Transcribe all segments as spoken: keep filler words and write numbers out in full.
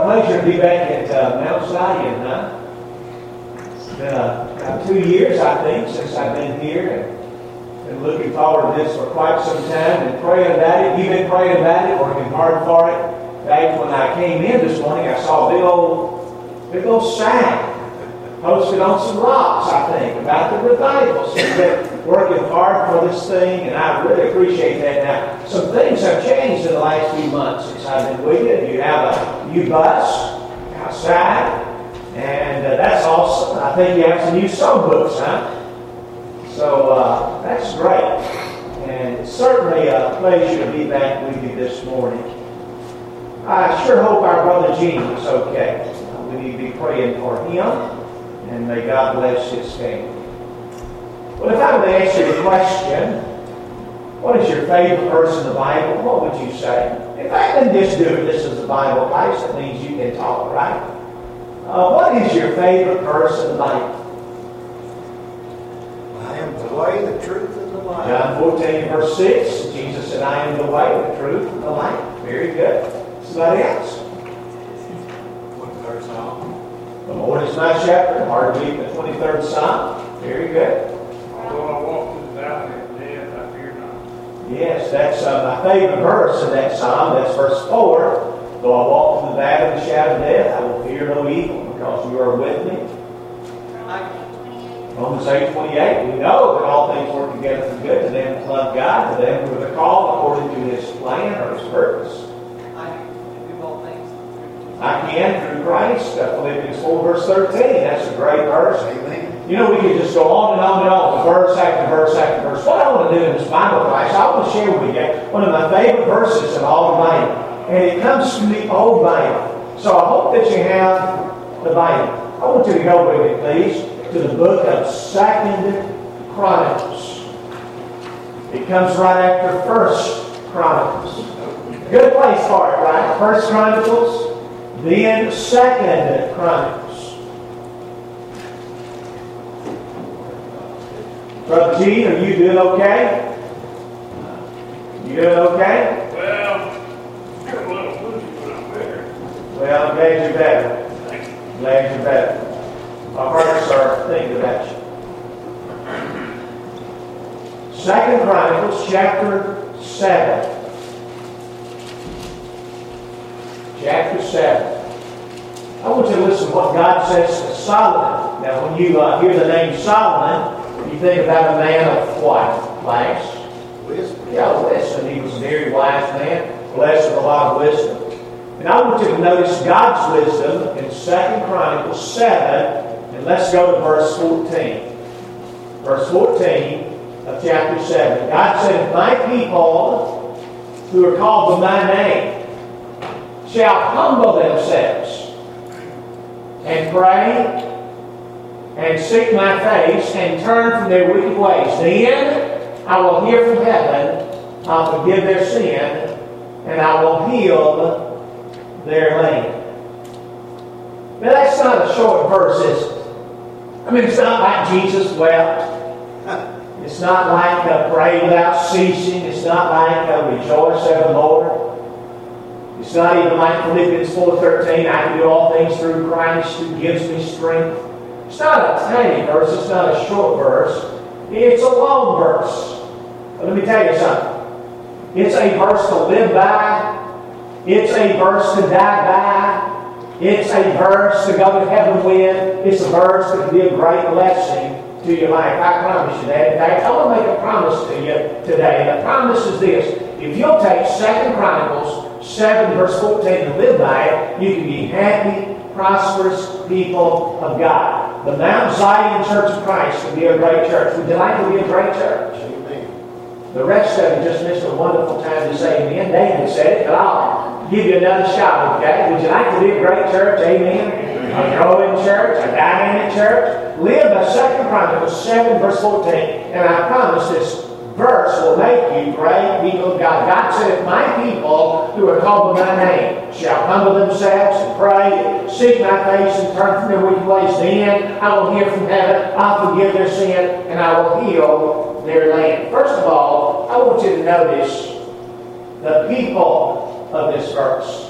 pleasure to be back at uh, Mount Zion. Huh? It's been uh, about two years, I think, since I've been here. And been looking forward to this for quite some time and praying about it. You've been praying about it, working hard for it. In fact, when I came in this morning, I saw a big old, big old sign posted on some rocks, I think, about the revival. So we've been working hard for this thing, and I really appreciate that. Now, some things have changed in the last few months since I've been with you. You have a new bus outside, and uh, that's awesome. I think you have some new songbooks, huh? So uh, that's great. And it's certainly a pleasure to be back with you this morning. I sure hope our brother Gene is okay. We need to be praying for him. And may God bless his family. Well, if I were to ask you the question, what is your favorite verse in the Bible? What would you say? In fact, then just do it. This is the Bible class. That means you can talk, right? Uh, what is your favorite verse in the Bible? I am the way, the truth, and the life. John fourteen, verse six. Jesus said, I am the way, the truth, and the life. Very good. Somebody else? What verse on? The Lord is my shepherd. Hard to beat the twenty-third Psalm. Very good. Although I walk through the valley of death, I fear not. Yes, that's uh, my favorite verse in that Psalm. That's verse four. Though I walk through the valley of the shadow of death, I will fear no evil, because you are with me. Romans eight twenty-eight. We know that all things work together for good to them that love God, to them who are called according to His plan or His purpose. I can through Christ. Uh, Philippians four, verse thirteen. That's a great verse. Amen. You know, we could just go on and on and on, verse after verse after verse. What I want to do in this Bible class, I want to share with you one of my favorite verses in all the Bible. And it comes from the Old Bible. So I hope that you have the Bible. I want you to go with me, please, to the book of Second Chronicles. It comes right after First Chronicles. Good place for it, right? First Chronicles. Then Second Chronicles. Brother Gene, are you doing okay? You doing okay? Well, I'm a little woozy, but I'm better. Well, I'm glad you're better. Thank you. Glad you're better. Our hearts are thinking about you. Second Chronicles chapter seven. Chapter seven. I want you to listen to what God says to Solomon. Now, when you uh, hear the name Solomon, you think about a man of what? Class? Wisdom. Yeah, wisdom. He was a very wise man, blessed with a lot of wisdom. And I want you to notice God's wisdom in Second Chronicles seven, and let's go to verse fourteen. Verse fourteen of chapter seven. God said, if my people who are called by my name shall humble themselves and pray and seek my face and turn from their wicked ways, then I will hear from heaven, I'll forgive their sin, and I will heal their land. Now that's not a short verse, is it? I mean, it's not like Jesus wept. It's not like uh, pray without ceasing. It's not like uh, rejoice in the Lord. It's not even like Philippians four thirteen, I can do all things through Christ who gives me strength. It's not a tiny verse. It's not a short verse. It's a long verse. But let me tell you something. It's a verse to live by. It's a verse to die by. It's a verse to go to heaven with. It's a verse that can be a great blessing to your life. I promise you that. In fact, I want to make a promise to you today. And the promise is this. If you'll take Second Chronicles seven, verse fourteen, and live by it, you can be happy, prosperous people of God. The Mount Zion Church of Christ can be a great church. Would you like to be a great church? Amen. The rest of you just missed a wonderful time to say amen. David said it, but I'll give you another shot, okay? Would you like to be a great church? Amen. A growing church, a dynamic church. Live by Second Chronicles seven, verse fourteen. And I promise this verse will make you great people of God. God said, if my people who are called by my name shall humble themselves and pray, seek my face and turn from their wicked ways, then I will hear from heaven, I'll forgive their sin, and I will heal their land. First of all, I want you to notice the people of this verse.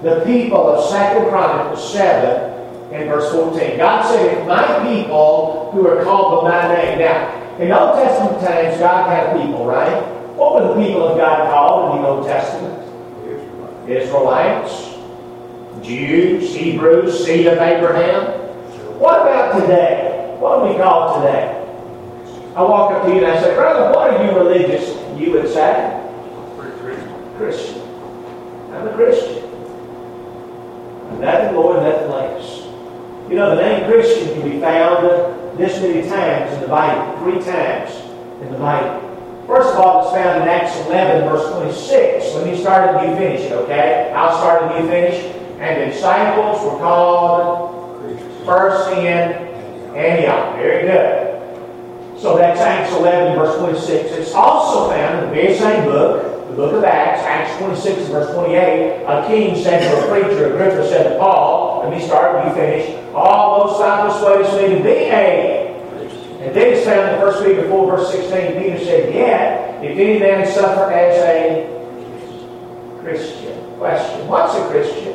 the people of Second Chronicles seven and verse fourteen. God said, if my people who are called by my name. Now, in Old Testament times, God had people, right? What were the people of God called in the Old Testament? Israelites, Jews, Hebrews, seed of Abraham. What about today? What do we call today? I walk up to you and I say, brother, what are you religious? You would say? Christian. I'm a Christian. Nothing more, nothing less. You know, the name Christian can be found this many times in the Bible, three times in the Bible. First of all, it's found in Acts eleven, verse twenty-six. When you start it, you finish it, okay? I'll start it, you finish. And the disciples were called first in Antioch. Very good. So that's Acts eleven, verse twenty-six. It's also found in the very same book, the book of Acts, Acts twenty-six, verse twenty-eight. A king said to a preacher, Agrippa said to Paul, let me start, you finish. All those thou persuadest me to be a. And then it's found in First Peter four, verse sixteen. Peter said, yet, if any man suffer as a Christian. Question, what's a Christian?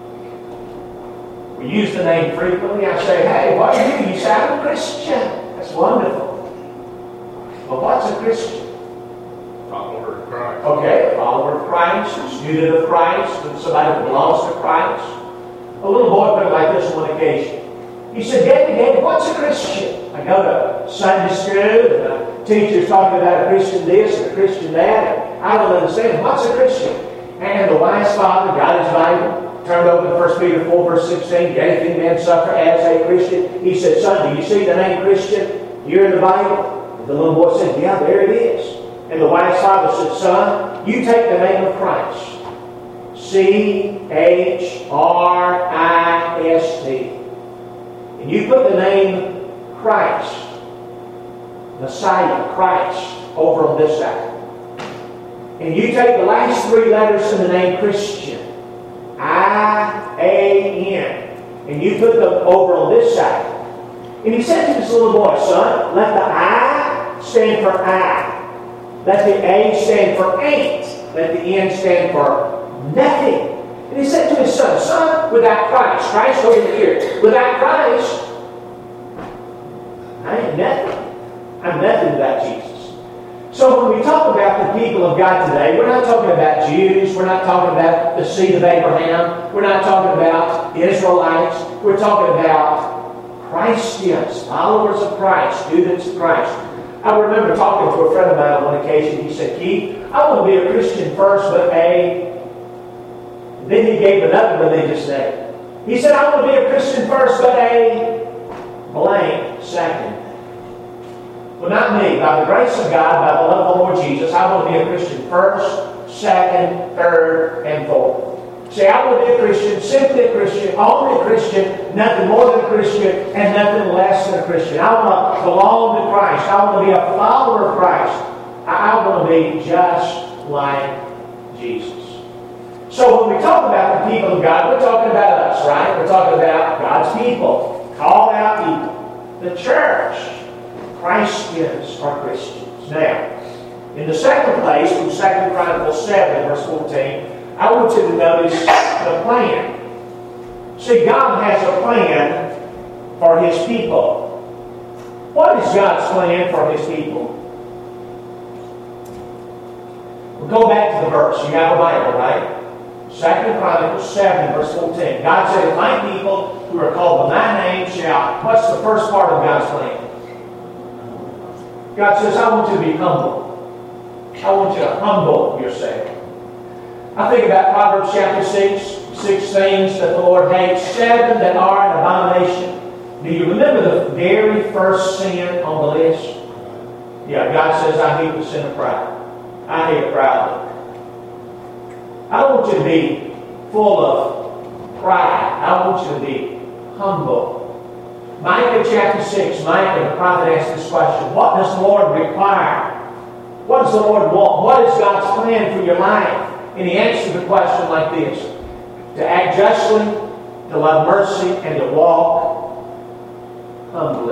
We use the name frequently. I say, hey, what are you? You say, I'm a Christian. That's wonderful. But what's a Christian? Follower of Christ. Okay, a follower of Christ, a student of Christ, somebody who belongs to Christ. A little boy put it like this on one occasion. He said, Daddy, Daddy, what's a Christian? I go to Sunday school, and the teacher's talking about a Christian this and a Christian that, and I don't understand. What's a Christian? And the wise father got his Bible, turned over to First Peter four, verse sixteen, yet if any man suffer as a Christian. He said, son, do you see the name Christian here in the Bible? And the little boy said, yeah, there it is. And the wise father said, son, you take the name of Christ. C H R I S T. And you put the name Christ, Messiah, Christ, over on this side. And you take the last three letters in the name Christian, I A N, and you put them over on this side. And he said to this little boy, son, let the I stand for I. Let the A stand for ain't. Let the N stand for nothing. And he said to his son, son, without Christ, Christ over here, without Christ, I ain't nothing. I'm nothing without Jesus. So when we talk about the people of God today, we're not talking about Jews, we're not talking about the seed of Abraham, we're not talking about Israelites, we're talking about Christians, followers of Christ, students of Christ. I remember talking to a friend of mine on one occasion. He said, Keith, I want to be a Christian first, but a... Then he gave another religious name. He said, I want to be a Christian first, but a blank second. Well, not me. By the grace of God, by the love of the Lord Jesus, I want to be a Christian first, second, third, and fourth. Say, I want to be a Christian, simply a Christian, only a Christian, nothing more than a Christian, and nothing less than a Christian. I want to belong to Christ. I want to be a follower of Christ. I want to be just like Jesus. So when we talk about the people of God, we're talking about us, right? We're talking about God's people, called out people, the church. Christians are Christians. Now, in the second place, from Second Chronicles seven, verse fourteen, I want you to notice the plan. See, God has a plan for His people. What is God's plan for His people? We'll go back to the verse. You have a Bible, right? Second Chronicles seven, verse fourteen. God said, if my people who are called by my name shall... What's the first part of God's plan? God says, I want you to be humble. I want you to humble yourself. I think about Proverbs chapter six, six things that the Lord hates, seven that are an abomination. Do you remember the very first sin on the list? Yeah, God says, I hate the sin of pride. I hate a proud look. I don't want you to be full of pride. I want you to be humble. Micah chapter six, Micah the prophet asked this question, what does the Lord require? What does the Lord want? What is God's plan for your life? And he answered the question like this, to act justly, to love mercy, and to walk humbly.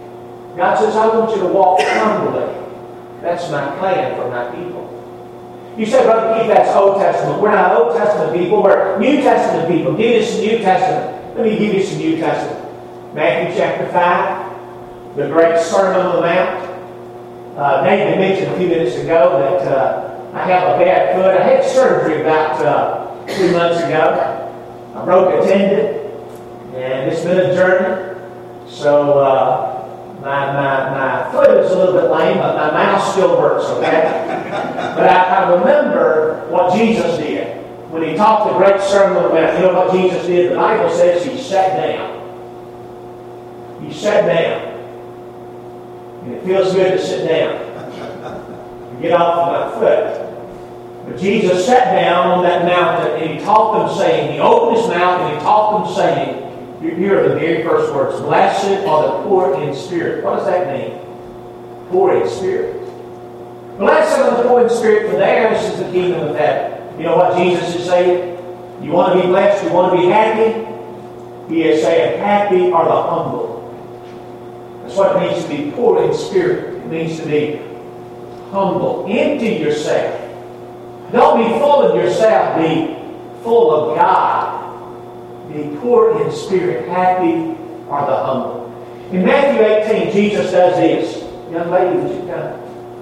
God says, I want you to walk humbly. That's my plan for my people. You say, Brother Keith, that's Old Testament. We're not Old Testament people. We're New Testament people. Give us some New Testament. Let me give you some New Testament. Matthew chapter five, the great Sermon on the Mount. Uh, Nathan mentioned a few minutes ago that uh, I have a bad foot. I had surgery about uh, two months ago. I broke a tendon, and it's been a journey. So uh, my, my, my foot is a little bit lame, but my mouth still works, okay? But I, I remember what Jesus did when he taught the great Sermon on the Mount. You know what Jesus did? The Bible says he sat down. He sat down. And it feels good to sit down and get off of my foot. But Jesus sat down on that mountain and he taught them saying, he opened his mouth and he taught them saying, here are the very first words, blessed are the poor in spirit. What does that mean? Poor in spirit. Blessed are the poor in spirit, for theirs is the kingdom of heaven. You know what Jesus is saying? You want to be blessed, you want to be happy? He is saying, happy are the humble. That's what it means to be poor in spirit. It means to be humble. Empty yourself. Don't be full of yourself. Be full of God. Be poor in spirit. Happy are the humble. In Matthew eighteen, Jesus does this. Young lady, would you come?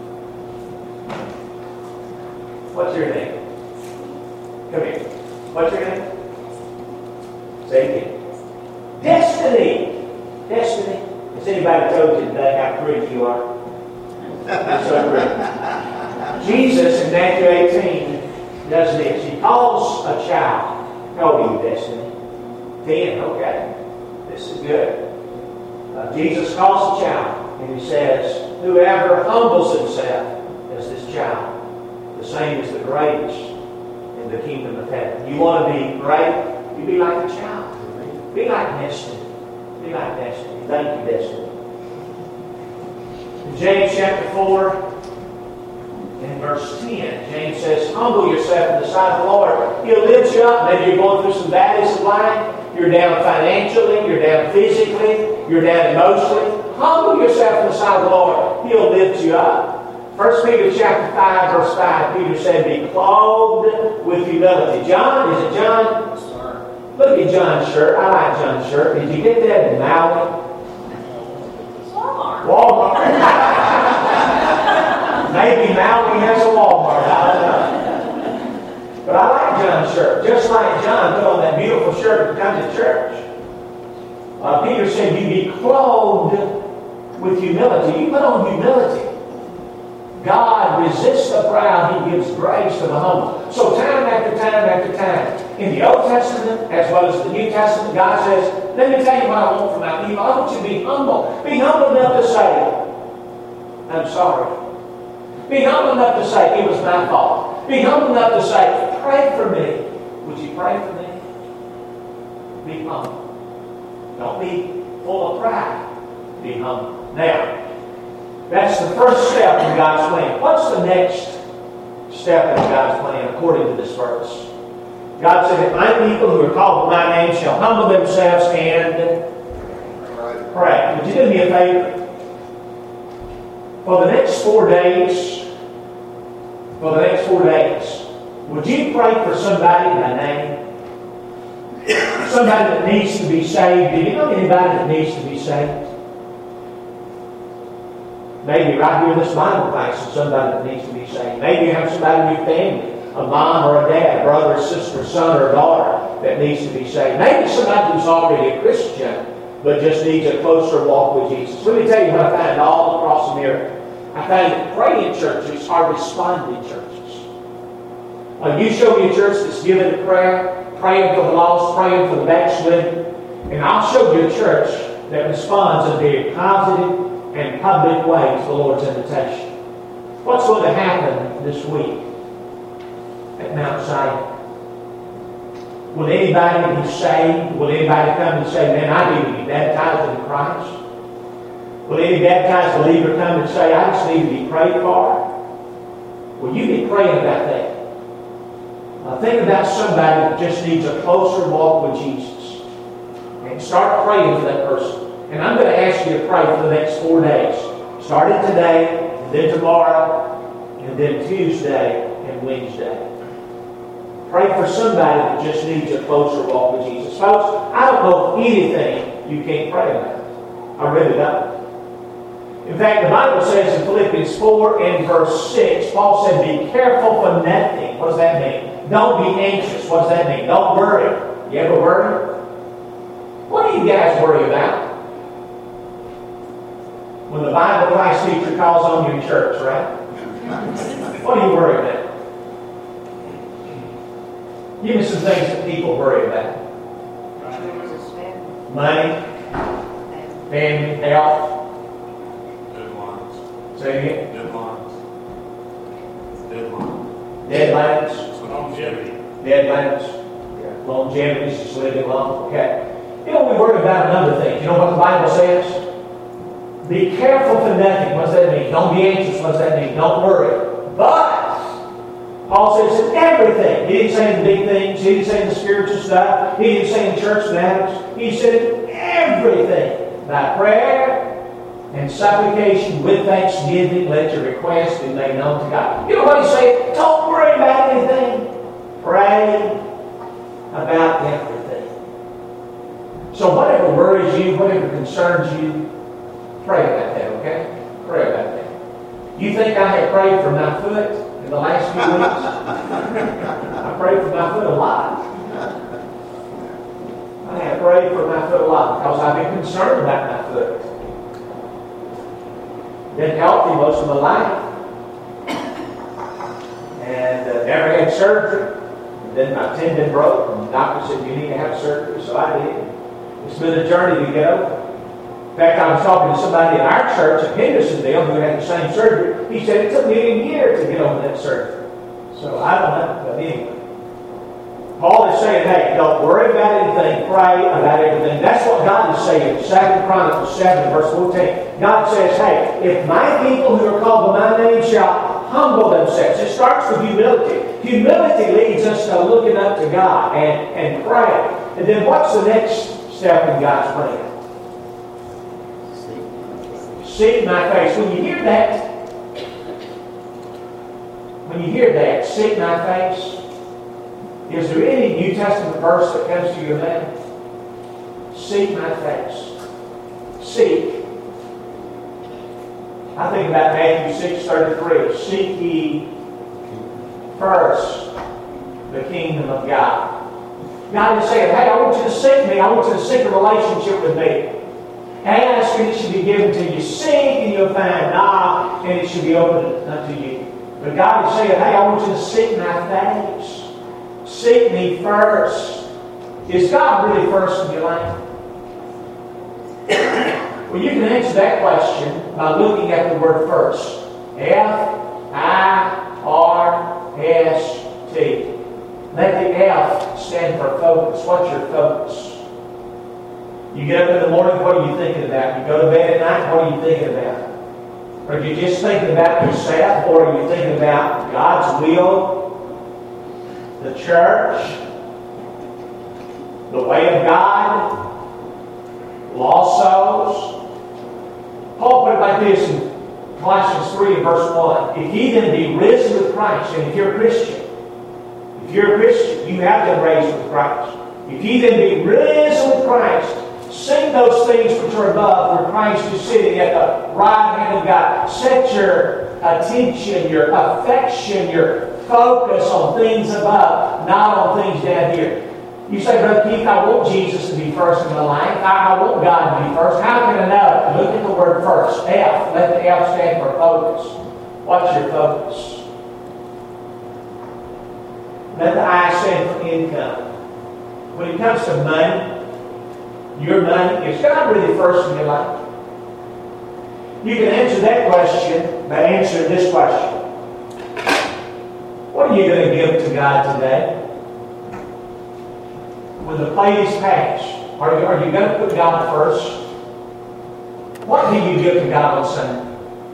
What's your name? Come here. What's your name? Say it again. Destiny. Destiny. Has anybody told you today how pretty you are? You're so pretty. Jesus in Matthew eighteen does this. He calls a child. How old are you, Destiny? Ten. Okay. This is good. Uh, Jesus calls a child and he says, whoever humbles himself as this child, the same is the greatest in the kingdom of heaven. You want to be great? You be like a child. Be like Destiny. Be like Destiny. Thank you, Destiny. In James chapter four and verse ten, James says, humble yourself in the sight of the Lord. He'll lift you up. Maybe you're going through some valleys of life. You're down financially. You're down physically. You're down emotionally. Humble yourself in the sight of the Lord. He'll lift you up. First Peter chapter five, verse five, Peter said, be clothed with humility. John, is it John? Sir. Look at John's shirt. I like John's shirt. Did you get that in Maui? Walmart. Walmart. Maybe Maui has a Walmart. I don't know. But I like John's shirt. Just like John put on that beautiful shirt to come to church. Uh, Peter said, you be clothed with humility. You put on humility. God resists the proud. He gives grace to the humble. So time after time after time, in the Old Testament as well as the New Testament, God says, let me tell you what I want from my people. I want you to be humble. Be humble enough to say, I'm sorry. Be humble enough to say, it was my fault. Be humble enough to say, pray for me. Would you pray for me? Be humble. Don't be full of pride. Be humble. Now, that's the first step in God's plan. What's the next step in God's plan according to this verse? God said, if my people who are called by my name shall humble themselves and pray. Would you do me a favor? For the next four days, for the next four days, would you pray for somebody by name? Somebody that needs to be saved. Do you know anybody that needs to be saved? Maybe right here in this Bible class is somebody that needs to be saved. Maybe you have somebody in your family, a mom or a dad, a brother or sister, a son or a daughter that needs to be saved. Maybe somebody who's already a Christian but just needs a closer walk with Jesus. Let me tell you what I find all across America. I find that praying churches are responding churches. Uh, you show me a church that's given to prayer, praying for the lost, praying for the backslidden, and I'll show you a church that responds in a very positive and public way to the Lord's invitation. What's going to happen this week at Mount Zion? Will anybody be saved? Will anybody come and say, man, I need to be baptized in Christ? Will any baptized believer come and say, I just need to be prayed for? Will you be praying about that? Uh, think about somebody that just needs a closer walk with Jesus. And start praying for that person. And I'm going to ask you to pray for the next four days. Starting today, and then tomorrow, and then Tuesday, and Wednesday. Pray for somebody that just needs a closer walk with Jesus. Folks, I don't know anything you can't pray about. I really don't. In fact, the Bible says in Philippians four and verse six, Paul said, be careful for nothing. What does that mean? Don't be anxious. What does that mean? Don't worry. You ever worry? What do you guys worry about? When the Bible class teacher calls on you in church, right? What do you worry about? Give me some things that people worry about. Money, family, health. Deadlines. Say it again. Deadlines. Deadlines. Deadlines. Longevity. Deadlines. Yeah. Longevity is just living long. Okay. You know, we worry about a number of things. You know what the Bible says? Be careful for nothing. What does that mean? Don't be anxious. What does that mean? Don't worry. But Paul says in everything. He didn't say in the big things. He didn't say in the spiritual stuff. He didn't say in church matters. He said in everything. By prayer and supplication with thanksgiving, let your requests be made known to God. You know what he said? Don't worry about anything. Pray about everything. So whatever worries you, whatever concerns you, pray about that, okay? Pray about that. You think I have prayed for my foot in the last few weeks? I prayed for my foot a lot. I have prayed for my foot a lot because I've been concerned about my foot. Been healthy most of my life. And uh, never had surgery. And then my tendon broke and the doctor said you need to have surgery, so I did. It's been a journey to get over. In fact, I was talking to somebody in our church at Hendersonville who had the same surgery. He said it took me a year to get over that surgery. So I don't know, but anyway. Paul is saying, hey, don't worry about anything, pray about everything. That's what God is saying in Second Chronicles seven, verse fourteen. God says, hey, if my people who are called by my name shall humble themselves. It starts with humility. Humility leads us to looking up to God and, and praying. And then what's the next step in God's plan? Seek my face. When you hear that, when you hear that, seek my face, is there any New Testament verse that comes to your mind? Seek my face. Seek. I think about Matthew six thirty-three. Seek ye first the kingdom of God. God is saying, hey, I want you to seek me. I want you to seek a relationship with me. Ask and it should be given to you. Seek and you'll find. Knock and it should be opened unto you. But God is saying, hey, I want you to seek my face. Seek me first. Is God really first in your life? Well, you can answer that question by looking at the word first. F I R S T. Let the F stand for focus. What's your focus? You get up in the morning, what are you thinking about? You go to bed at night, what are you thinking about? Are you just thinking about yourself, or are you thinking about God's will, the church, the way of God, lost souls? Paul put it like this in Colossians three and verse one. If ye then be risen with Christ, and if you're a Christian, if you're a Christian, you have been raised with Christ. If ye then be risen with Christ, seek those things which are above, where Christ is sitting at the right hand of God. Set your attention, your affection, your focus on things above, not on things down here. You say, Brother Keith, I want Jesus to be first in my life. I, I want God to be first. How can I know? Look at the word first. F. Let the F stand for focus. What's your focus? Let the I stand for income. When it comes to money, your money, is God really first in your life? You can answer that question by answering this question. What are you going to give to God today? When the plate is passed, are you, are you going to put God first? What do you give to God on Sunday?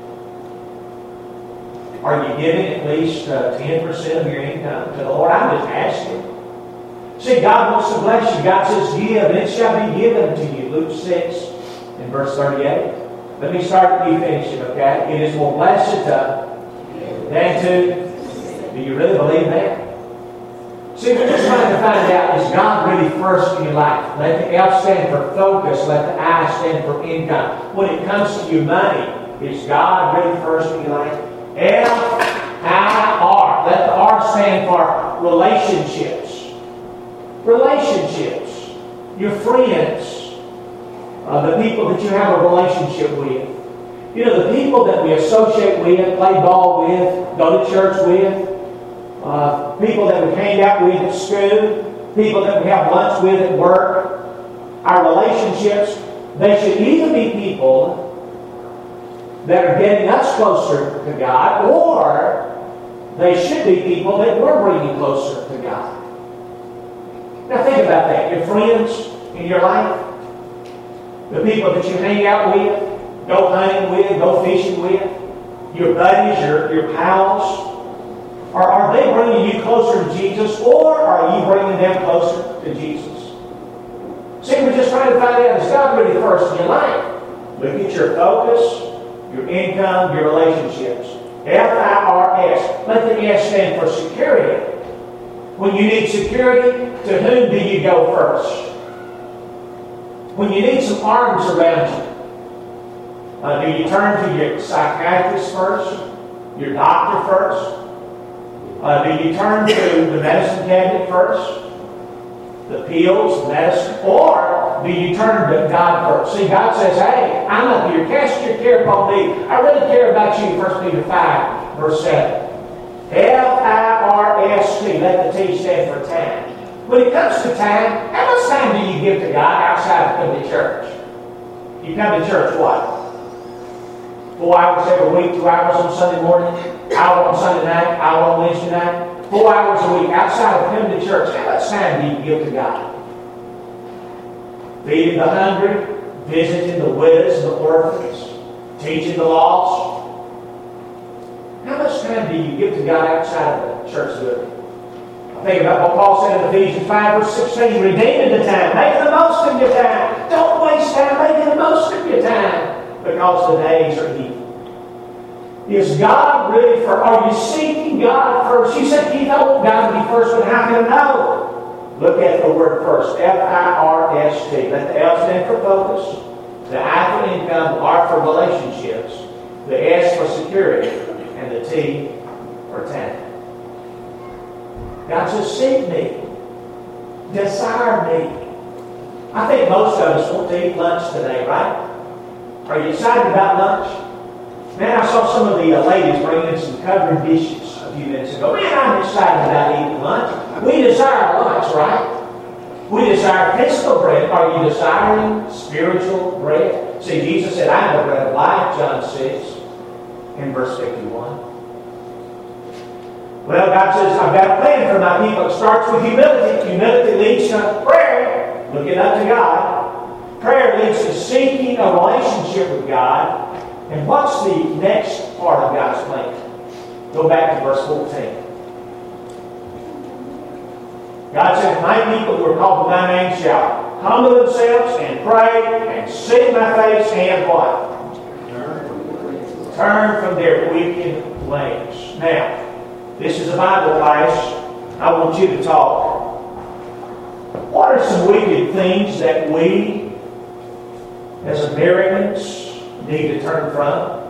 Are you giving at least uh, ten percent of your income to the Lord? I'm just asking. See, God wants to bless you. God says, give, and it shall be given to you. Luke six and verse thirty-eight. Let me start and you finish it, okay? It is more blessed to than to Do you really believe that? See, we're just trying to find out, is God really first in your life? Let the F stand for focus. Let the I stand for income. When it comes to your money, is God really first in your life? F I R. Let the R stand for relationships. Relationships. Your friends. Uh, the people that you have a relationship with. You know, the people that we associate with, play ball with, go to church with, uh, people that we hang out with at school, people that we have lunch with at work, our relationships, they should either be people that are getting us closer to God, or they should be people that we're bringing closer to God. Now think about that. Your friends in your life, the people that you hang out with, go hunting with, go fishing with, your buddies, your, your pals, are, are they bringing you closer to Jesus, or are you bringing them closer to Jesus? See, we're just trying to find out, is God really first in your life? Look at your focus, your income, your relationships. F I R S. Let the S stand for security. When you need security, to whom do you go first? When you need some arms around you, Uh, do you turn to your psychiatrist first? Your doctor first? Uh, do you turn to the medicine cabinet first? The pills, medicine? Or do you turn to God first? See, God says, hey, I'm up here. Cast your care upon me. I really care about you. First Peter five, verse seven. F I R S T. Let the T stand for time. When it comes to time, how much time do you give to God outside of coming to church? You come to church what? Four hours every week, two hours on Sunday morning, hour on Sunday night, hour on Wednesday night, four hours a week outside of coming to church. How much time do you give to God? Feeding the hungry, visiting the widows and the orphans, teaching the lost. How much time do you give to God outside of the church building? I think about what Paul said in Ephesians five, verse sixteen, redeeming the time, making the most of your time. Don't waste time, making the most of your time. Because the days are evil. Is God really first? Are you seeking God first? You said, Keith, I want God to be first, but how can I know? Look at the word first. F I R S T. Let the F stand for focus. The I for income, the R for relationships. The S for security. And the T for time. God says, seek me. Desire me. I think most of us want to eat lunch today, right? Are you excited about lunch? Man, I saw some of the uh, ladies bring in some covered dishes a few minutes ago. Man, I'm excited about eating lunch. We desire lunch, right? We desire physical bread. Are you desiring spiritual bread? See, Jesus said, I am the bread of life, John six, and verse fifty-one. Well, God says, I've got a plan for my people. It starts with humility. Humility leads to prayer, looking up to God. Prayer leads to seeking a relationship with God. And what's the next part of God's plan? Go back to verse fourteen. God said, my people who are called by my name shall humble themselves and pray and seek my face and what? Turn from their wicked ways. Now, this is a Bible class. I want you to talk. What are some wicked things that we as Americans need to turn from?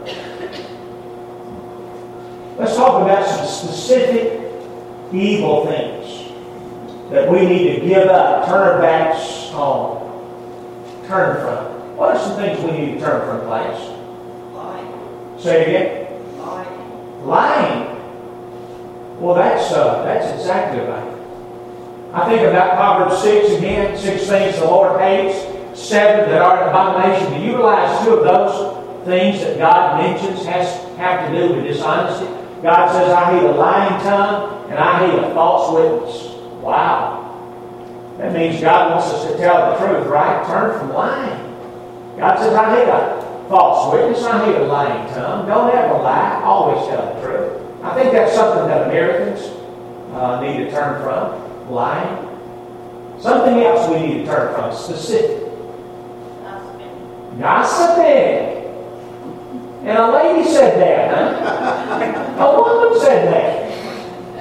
Let's talk about some specific evil things that we need to give up, turn our backs on, turn from. What are some things we need to turn from, class? Lying. Say it again. Lying. Lying. Well, that's uh, that's exactly right. I think about Proverbs six again, six things the Lord hates, seven that are an abomination. Do you realize two of those things that God mentions has have to do with dishonesty? God says, I hate a lying tongue and I hate a false witness. Wow. That means God wants us to tell the truth, right? Turn from lying. God says, I hate a false witness. I hate a lying tongue. Don't ever lie. Always tell the truth. I think that's something that Americans uh, need to turn from. Lying. Something else we need to turn from. Specific. Gossiping. Gossiping. And a lady said that, huh? A woman said that.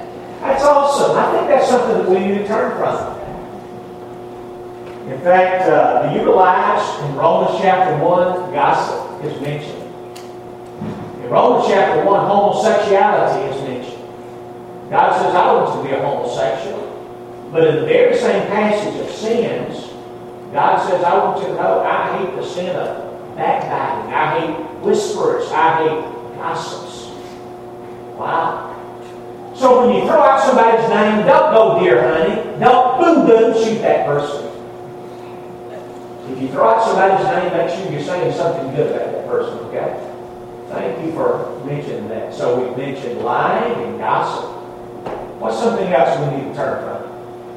That's awesome. I think that's something that we need to turn from. In fact, uh, do you realize in Romans chapter one, gossip is mentioned? In Romans chapter one, homosexuality is mentioned. God says, I don't want you to be a homosexual. But in the very same passage of sins, God says, I want you to know I hate the sin of backbiting. I hate whisperers. I hate gossips. Wow. So when you throw out somebody's name, don't go, dear honey. Don't boom, boom, shoot that person. If you throw out somebody's name, make sure you're saying something good about that person, okay? Thank you for mentioning that. So we've mentioned lying and gossip. What's something else we need to turn from?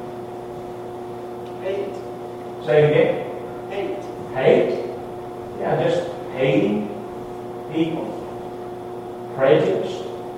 Hate. Say it again. Hate. Hate? Yeah, just hating people. Prejudice.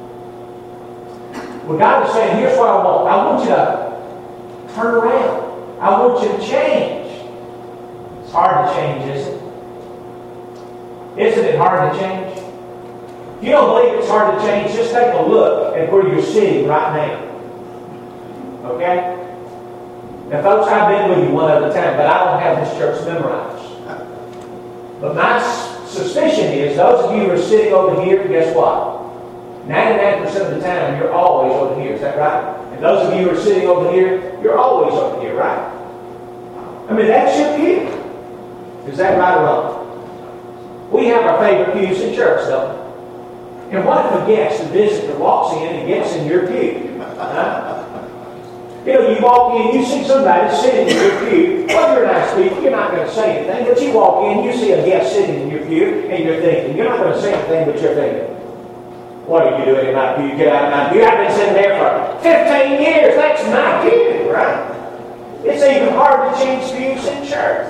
Well, God is saying, here's what I want. I want you to turn around. I want you to change. It's hard to change, isn't it? Isn't it hard to change? If you don't believe it's hard to change, just take a look at where you're sitting right now. Okay? Now, folks, I've been with you one other time, but I don't have this church memorized. But my suspicion is those of you who are sitting over here, guess what? ninety-nine percent of the time, you're always over here. Is that right? And those of you who are sitting over here, you're always over here, right? I mean, that's your pew. Is that right or wrong? We have our favorite pews in church, don't we? And what if a guest, a visitor, walks in and gets in your pew? Huh? You know, you walk in, you see somebody sitting in your pew. Well, you're a nice people, you're not going to say anything. But you walk in, you see a guest sitting in your pew, and you're thinking, you're not going to say anything, but you're thinking, what are you doing in my pew? Get out of my pew. I've been sitting there for fifteen years. That's my pew, right? It's even hard to change pews in church.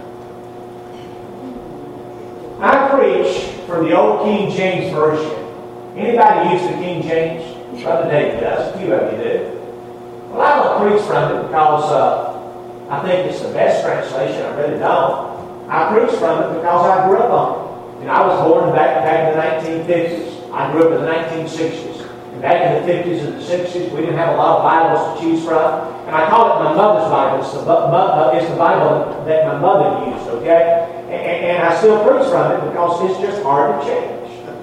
I preach from the old King James Version. Anybody use the King James? Brother David does. A few of you do. Well, I don't preach from it because uh, I think it's the best translation. I really don't. I preach from it because I grew up on it. And I was born back, back in the nineteen fifties. I grew up in the nineteen sixties. And back in the fifties and the sixties, we didn't have a lot of Bibles to choose from. And I call it my mother's Bible. It's the, uh, it's the Bible that my mother used, okay? And, and I still preach from it because it's just hard to change.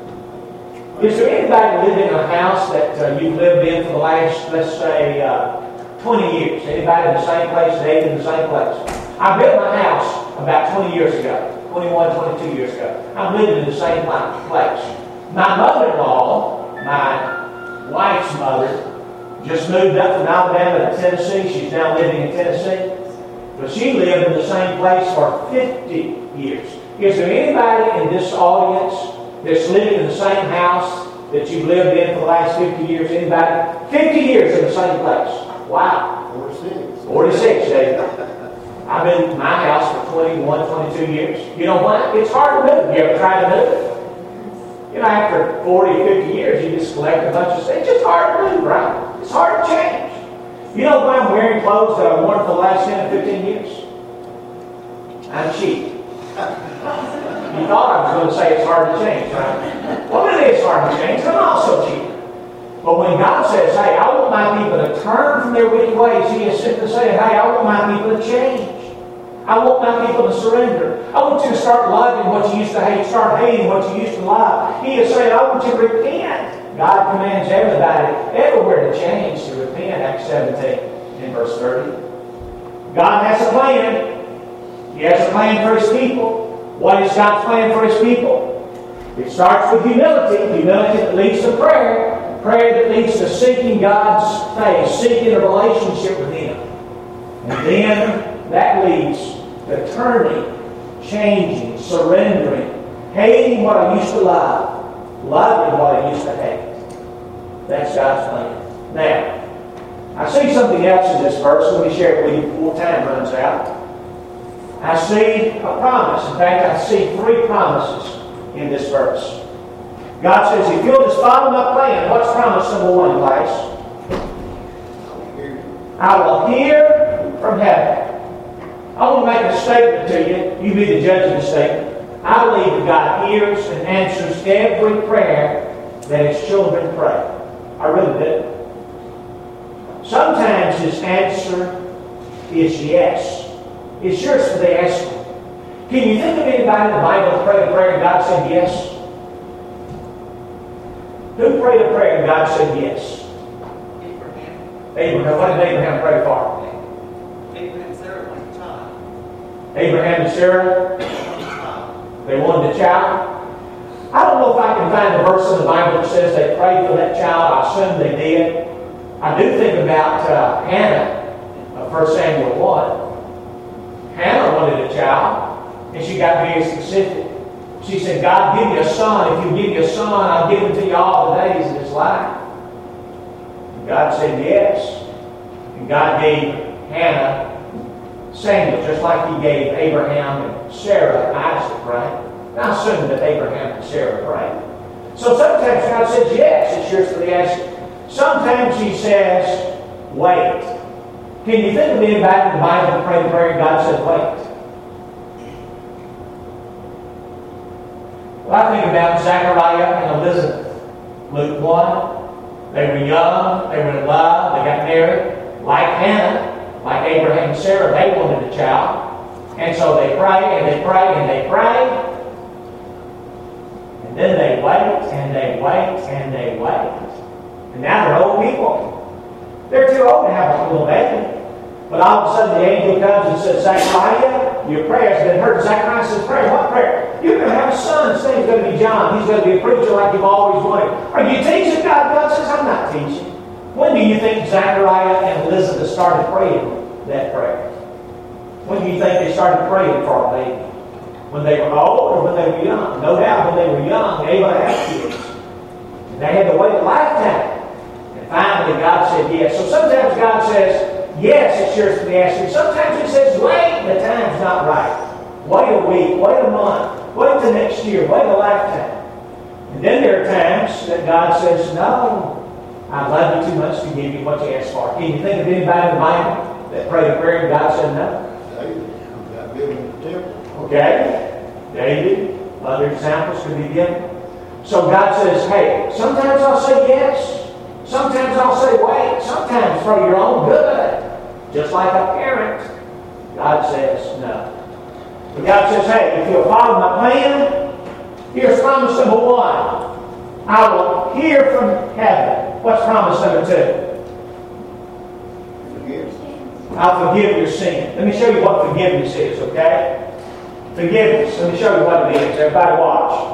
Is there anybody living in a house that uh, you've lived in for the last, let's say, uh, twenty years? Anybody in the same place, age in the same place? I built my house about twenty years ago, twenty-one, twenty-two years ago. I'm living in the same place. My mother-in-law, my wife's mother, just moved up from Alabama to Tennessee. She's now living in Tennessee. But she lived in the same place for fifty years. Is there anybody in this audience that's living in the same house that you've lived in for the last fifty years? Anybody? fifty years in the same place. Wow. forty-six. forty-six, David. I've been in my house for twenty-one, twenty-two years. You know what? It's hard to move. You ever tried to move? You know, after forty, fifty years, you just collect a bunch of stuff. It's just hard to move, right? It's hard to change. You know why I'm wearing clothes that I've worn for the last ten or fifteen years? I'm cheap. You thought I was going to say it's hard to change, right? Well, it is hard to change. I'm also cheap. But when God says, hey, I want my people to turn from their wicked ways, He is simply saying, hey, I want my people to change. I want my people to surrender. I want you to start loving what you used to hate. Start hating what you used to love. He is saying, I want you to repent. God commands everybody everywhere to change, to repent. Acts seventeen and verse thirty. God has a plan. He has a plan for His people. What is God's plan for His people? It starts with humility. Humility that leads to prayer. Prayer that leads to seeking God's face, seeking a relationship with Him. And then that leads to turning, changing, surrendering, hating what I used to love, loving what I used to hate. That's God's plan. Now, I see something else in this verse. Let me share it with you before time runs out. I see a promise. In fact, I see three promises in this verse. God says, if you'll just follow my plan, what's promise number one, class? I will hear from heaven. I want to make a statement to you. You be the judge of the statement. I believe that God hears and answers every prayer that His children pray. I really do. Sometimes his answer is yes. It's yours for the asking. Can you think of anybody in the Bible that prayed a prayer and God said yes? Who prayed a prayer and God said yes? Abraham. Abraham. What did Abraham pray for? Abraham and Sarah wanted a child. Abraham and Sarah, They wanted a child. they wanted a child. I don't know if I can find a verse in the Bible that says they prayed for that child. I assume they did. I do think about uh, Hannah, uh, First Samuel one. Hannah wanted a child, and she got very specific. She said, God, give me a son. If you give me a son, I'll give him to you all the days of his life. And God said yes. And God gave Hannah Samuel, just like he gave Abraham and Sarah Isaac, right? Now assume that Abraham and Sarah prayed. So sometimes God says yes, it's yours for the asking. Sometimes he says, wait. Can you think of anybody in the Bible that prayed a prayer and God said, wait? Well, I think about Zechariah and Elizabeth. Luke one, they were young, they were in love, they got married. Like Hannah, like Abraham and Sarah, they wanted a child. And so they pray and they pray and they pray. And then they wait and they wait and they wait. And now they're old people. They're too old to have a little baby. But all of a sudden the angel comes and says, Zechariah, your prayer has been heard. Zechariah says, pray, what prayer? You're going to have a son. His name's going to be John. He's going to be a preacher like you've always wanted. Are you teaching God? God says, I'm not teaching. When do you think Zechariah and Elizabeth started praying that prayer? When do you think they started praying for a baby? When they were old or when they were young? No doubt when they were young, able to have kids. And they had to wait a lifetime. And finally God said yes. So sometimes God says, yes, it's yours for the asking. Sometimes he says, wait, the time's not right. Wait a week, wait a month, wait till next year, wait a lifetime. And then there are times that God says, no, I love you too much to give you what you asked for. Can you think of anybody in the Bible that prayed a prayer and God said no? David got building the temple. Okay, David, other examples could be given. So God says, hey, sometimes I'll say yes, sometimes I'll say wait, sometimes for your own good. Just like a parent, God says no. But God says, hey, if you'll follow my plan, here's promise number one. I will hear from heaven. What's promise number two? Forgive. I'll forgive your sin. Let me show you what forgiveness is, okay? Forgiveness. Let me show you what it is. Everybody watch.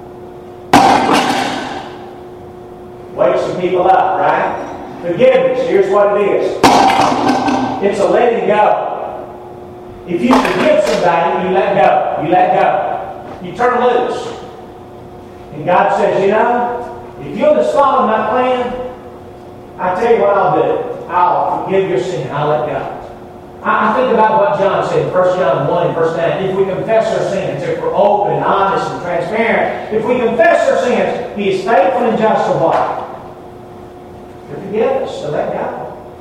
Wake some people up, right? Forgiveness. Here's what it is. It's a letting go. If you forgive somebody, you let go. You let go. You turn loose. And God says, you know, if you'll just follow my plan, I tell you what I'll do. I'll forgive your sin. I'll let go. I think about what John said in First John one and verse nine. If we confess our sins, if we're open, honest, and transparent, if we confess our sins, He is faithful and just to what? To forgive us, to let go.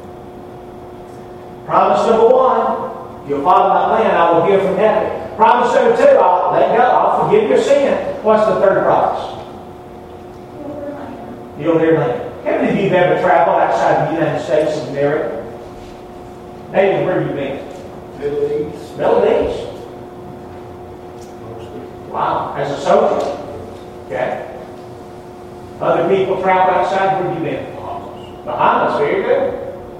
Promise number one, if you'll follow my plan, I will hear from heaven. Promise number two, I'll let go. I'll forgive your sin. What's the third promise? You'll hear later. How many of you have ever traveled outside the United States of America? David, where have you been? Middle East. Middle East. Mostly. Wow. As a soldier. Okay. Other people travel outside, where have you been? Bahamas. Bahamas, very good.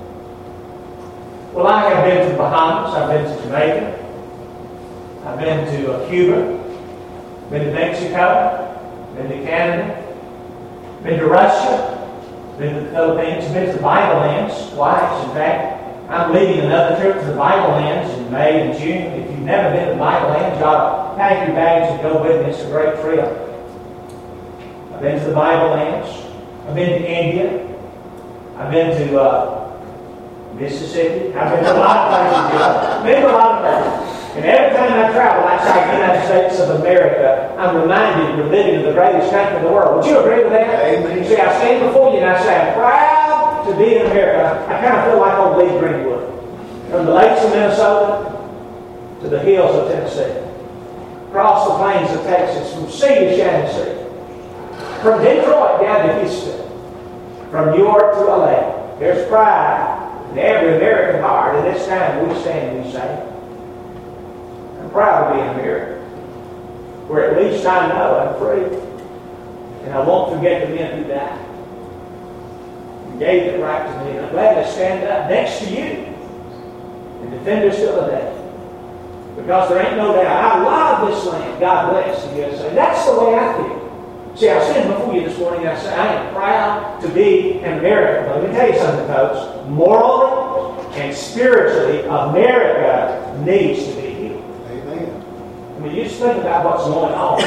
Well, I have been to the Bahamas. I've been to Jamaica. I've been to uh, Cuba. Been to Mexico. Been to Canada. Been to Russia. Been to the Philippines. Been to the Bible lands twice. In fact, I'm leading another trip to the Bible lands in May and June. If you've never been to the Bible lands, you ought to pack your bags and go with me. It's a great trip. I've been to the Bible lands. I've been to India. I've been to uh, Mississippi. I've been to a lot of places. I've been to a lot of places. And every time I travel outside the United States of America, I'm reminded we're living in the greatest country in the world. Would you agree with that? Amen. You see, I stand before you and I say, I'm proud to be in America. I kind of feel like old Lee Greenwood. From the lakes of Minnesota to the hills of Tennessee. Across the plains of Texas, from sea to Shannon Sea. From Detroit down to Houston. From New York to L A. There's pride in every American heart. And this time we stand and we say, I'm proud to be an American, where at least I know I'm free. And I won't forget the men who died. You gave it right to me. And I'm glad to stand up next to you and defend us till the day. Because there ain't no doubt. I love this land. God bless the U S A. That's the way I feel. See, I stand before you this morning and I say, I am proud to be an American. But let me tell you something, folks. Morally and spiritually, America needs to be healed. Amen. I mean, you just think about what's going on.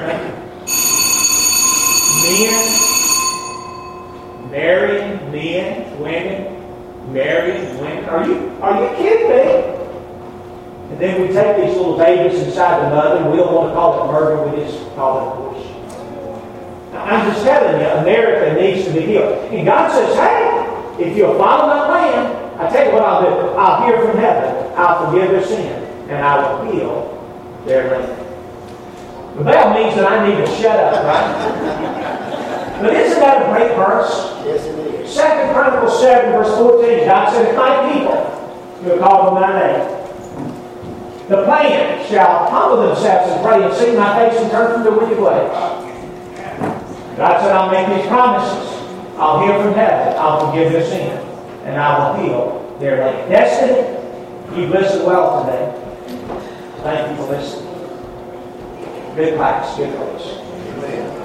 Men marrying men, women marrying women. Are you are you kidding me? And then we take these little babies inside the mother, and we don't want to call it murder, we just call it abortion. Now, I'm just telling you, America needs to be healed. And God says, hey, if you'll follow my plan, I tell you what I'll do. I'll hear from heaven, I'll forgive their sin, and I will heal their land. The bell means that I need to shut up, right? But isn't that a great verse? Yes, it is. Second Chronicles seven, verse fourteen, God said, if my people who are called by my name, the plan shall humble themselves and pray and seek my face and turn from their wicked ways. God said, I'll make these promises. I'll hear from heaven. I'll forgive their sin. And I will heal their land. Destiny, you've listened well today. Thank you for listening. Good class. Good class. Amen.